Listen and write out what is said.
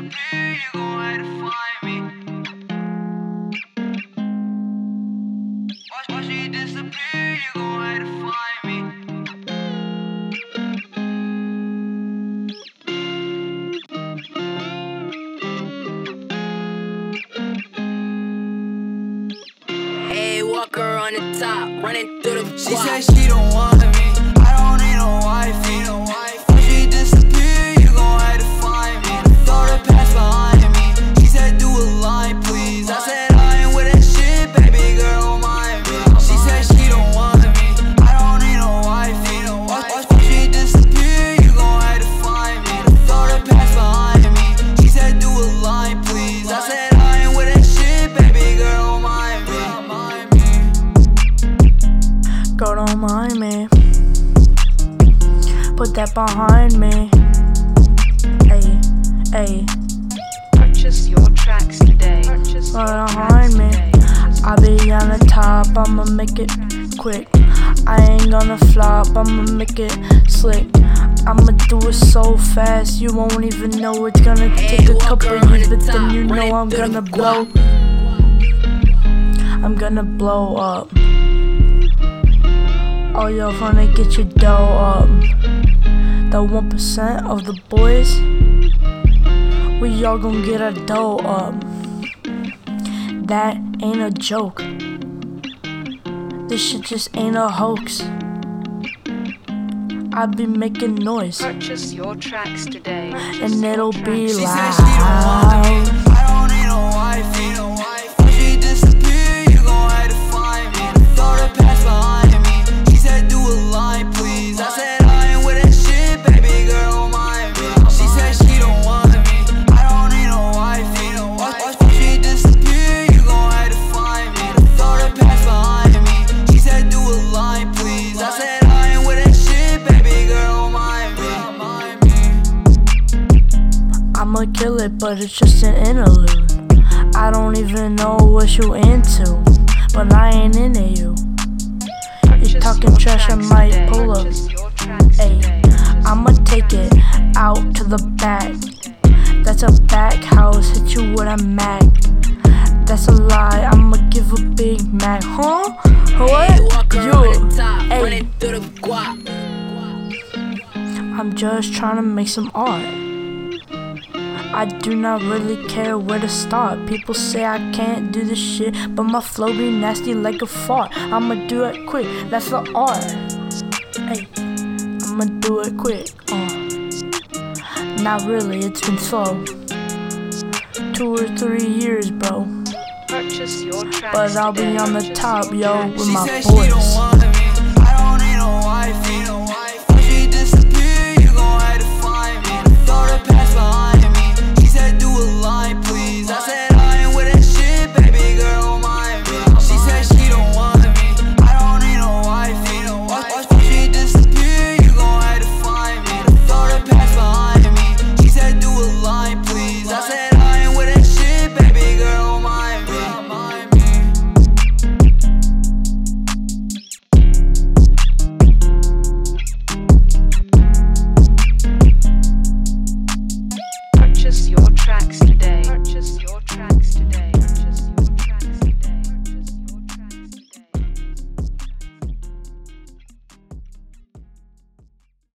disappear, you gon' have to find me. Watch she disappear, you gon' have to find me. Hey, Walker on the top, running through the She block. said she don't want me, I don't need no wifey. Watch she disappear, you gon' have to find me. Throw the past behind me, she said do a line please. I said I ain't with that shit, baby girl, don't mind me. She said she don't want me, I don't need no wifey. Watch she disappear, you gon' have to find me. Throw the past behind me, she said do a line please. I said I ain't with that shit, baby girl, don't mind me. Girl, don't mind me. Put that behind me. Ayy, ayy. Purchase your tracks today. Purchase your Behind me. I be on the top, I'ma make it quick. I ain't gonna flop, I'ma make it slick. I'ma do it so fast, you won't even know. It's gonna take a couple years, but then you know I'm gonna blow. I'm gonna blow up. All y'all wanna get your dough up. The 1% of the boys, we all gon' get our dough up. That ain't a joke. This shit just ain't a hoax. I be making noise, Purchase your tracks today. and it'll be She said she don't want me, loud. I don't need no wifey. When she disappear, you gon' have to find me. Throw the past behind me, she said do a line please. I said I ain't with that shit, baby girl, don't mind me. She said she don't want me, I don't need no wifey. Watch she disappear, you gon' have to find me. Throw the past behind me, she said do a line please. I said I ain't with that shit, baby girl, don't mind me. I'ma kill it, but it's just an interlude. I don't even know what you into, but I ain't into you. You talking trash, I might pull up. Ayy, I'ma take it out to the back. That's a back house, hit you with a Mac. That's a lie, I'ma give a Big Mac. Huh? Hey, Walker You? on the top, Ayy, running through the guap. I'm just trying to make some art. I do not really care where to start. People say I can't do this shit, but my flow be nasty like a fart. I'ma do it quick, that's the art. Hey, I'ma do it quick. Not really, it's been slow. 2 or 3 years, bro. Purchase your tracks But I'll be today. on the top, yo, with She my said she don't voice. want